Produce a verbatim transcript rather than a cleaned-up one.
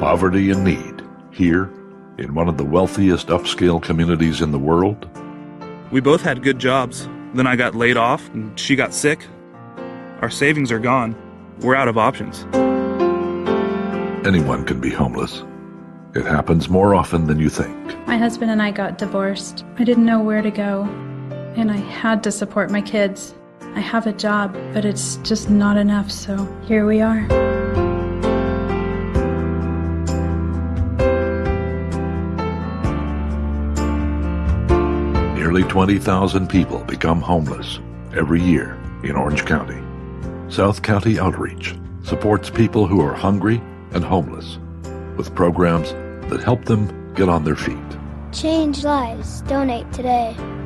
poverty and need here in one of the wealthiest upscale communities in the world? We both had good jobs. Then I got laid off and she got sick. Our savings are gone. We're out of options. Anyone can be homeless. It happens more often than you think. My husband and I got divorced. I didn't know where to go, and I had to support my kids. I have a job, but it's just not enough, so here we are. Nearly twenty thousand people become homeless every year in Orange County. South County Outreach supports people who are hungry and homeless with programs that help them get on their feet. Change lives. Donate today.